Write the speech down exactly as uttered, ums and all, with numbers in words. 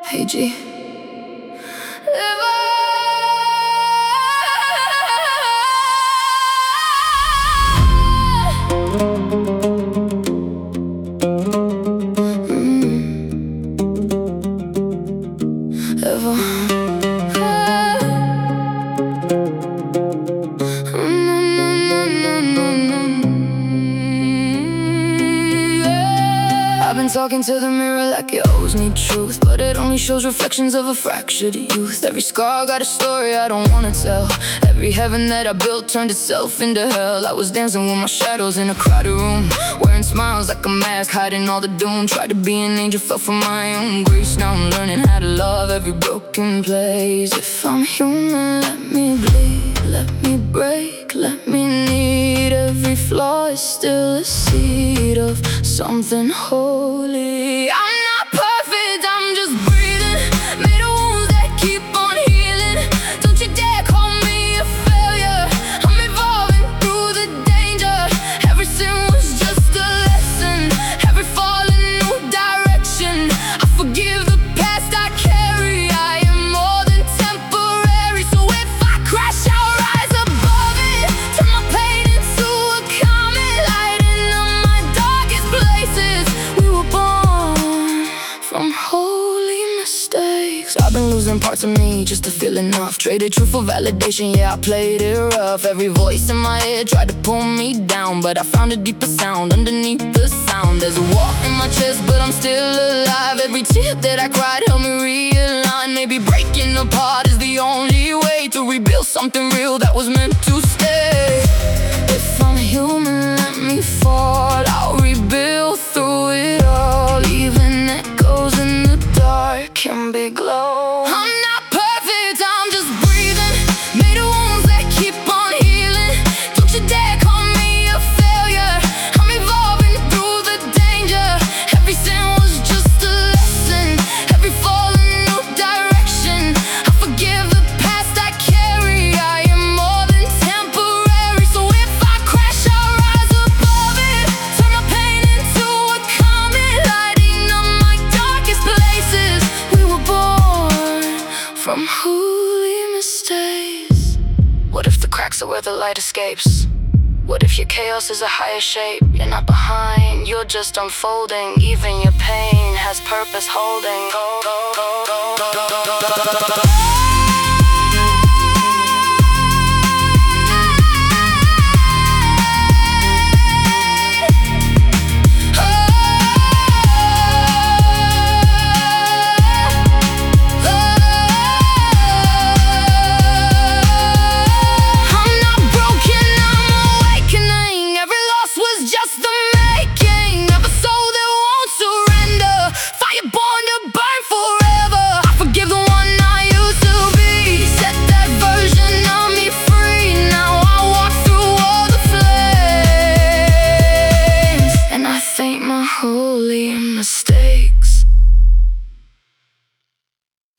Hey G. I've been talking to the mirror like it owes me truth, but it only shows reflections of a fractured youth. Every scar got a story I don't wanna tell. Every heaven that I built turned itself into hell. I was dancing with my shadows in a crowded room, wearing smiles like a mask, hiding all the doom. Tried to be an angel, fell from my own grace. Now I'm learning how to love every broken place. If I'm human, let me bleed, let me break, let me need. Every flaw is still a seed of something holy. I'm not perfect, I'm just breathing, made of wounds that keep on healing. Don't you dare call me a failure, I'm evolving through the danger. Every sin was just a lesson, every fall a new direction. I forgive the past I carry, I am more than temporary. So if I crash, I'll rise above it, turn my pain into a comet, lighting up my darkest places. We were born from holy mistakes. I've been losing parts of me just to feel enough. Traded truth for validation, yeah, I played it rough. Every voice in my head tried to pull me down, but I found a deeper sound underneath the sound. There's a wall in my chest, but I'm still alive. Every tear that I cried helped me realign. Maybe breaking apart is the only way to rebuild something real that was meant to stay. If I'm human, let me fall, I'll rebuild through it all. Even echoes in the dark can be glow. I'm not perfect, I'm just breathing, made of wounds that keep on healing. Don't you dare call me a failure, I'm evolving through the danger. Every sin was just a lesson, every fall a new direction. I forgive the past I carry, I am more than temporary. So if I crash, I'll rise above it, turn my pain into a comet, lighting up my darkest places. We were born from holy mistakes. What if the cracks are where the light escapes? What if your chaos is a higher shape? You're not behind, you're just unfolding. Even your pain has purpose holding. Go, go, go, go, go, go, go, go, go, go.